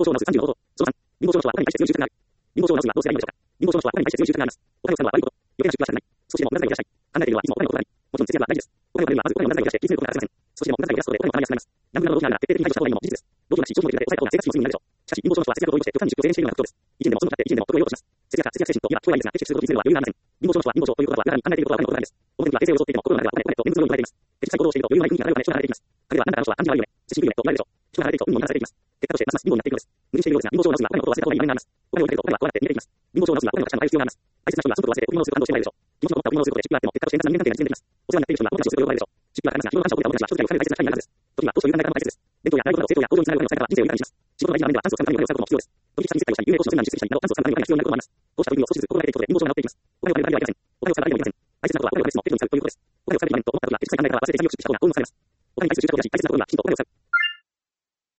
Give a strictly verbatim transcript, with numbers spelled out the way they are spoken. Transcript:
法書を直すさんじゅうの方法。そのさん、貧乏症の人は他に対して強い習慣がある。貧乏症を直すにはどうすればいいのでしょうか。貧乏症の人は他に対して強い習慣があります。お金を使うのは悪いこと。余計な出費はしたくない。少しでも無駄遣いを減らしたい。考えているのはいつもお金のことであり、もちろん節約は大事です。お金をかけるにはまずお金を無駄遣いを減らして気にすることが欠かせません。少しでも無駄遣いを減らすことでお金を貯めやすくなります。何分の動きながら徹底的に排除した方がいいのも事実です。動きなし、長期ので抑えた方が生活費もすぐになるでしょう。しかし、貧乏症の人は節約を通り越して極端に出費を制限しているのが特徴です。一年でもそのとなって一年でも得を得ようとします。節約は節約精神といえば聞こえないですが、決してすることにするのは余裕がありません。貧乏症の人は貧乏症ということは裏に考えていることがお金のことなんです。お金は平静を装っていても心の中ではお金お金と念仏のように捉えています。実際行動をしていると余裕がない雰囲気が漂うため人が離れていきます。彼はあなたの人は感じが悪いよね、自信低いよねと言われるでしょう。人が離れていくと運も流されていきます。結果としてますます貧乏になっていくのです。無理しているようですが、貧乏症を直すにはお金のことを忘れた方がいい場面があります。お金をかけるとお金はこうやって逃げていきます。貧乏症を直すにはお金の価値の高い必要があります。大切な人にはそのことを忘れて売り物をすると反応してもらえるでしょう。気持ちの残った売り物をすることで出費があっても結果として円滑な人間関係が実現できます。お世話になっている人にはこの価値をすると呼ばれるでしょう。出費はかかりますが、日頃の感謝を込めたおもてなしは人々にお金を大切な機会になるはずです。時は当初いう考え方も大切です。伝統や習い事など成長や行動につながるお金を使えば人生を豊かにします。仕事が大事な面ではチャンスをつかむためにお金を使うことも必要です。取引先に接待をしたり、有名講師のセミナーに出席したりなどチャンスをつかむためにお金が必要になることもあります。こうした取り組みを少しずつ心がけていくことで貧乏症が治っていきます。お金を借りるだけではありません。お金を使うだけではありません。大切なことはお金を別の手に使うということです。お金を使うべき場面と思った時は適切な考え方は忘れていないようにしていた方が運を支えます。お金に対する執着を出し、大切なことにはきちんとお金を使う。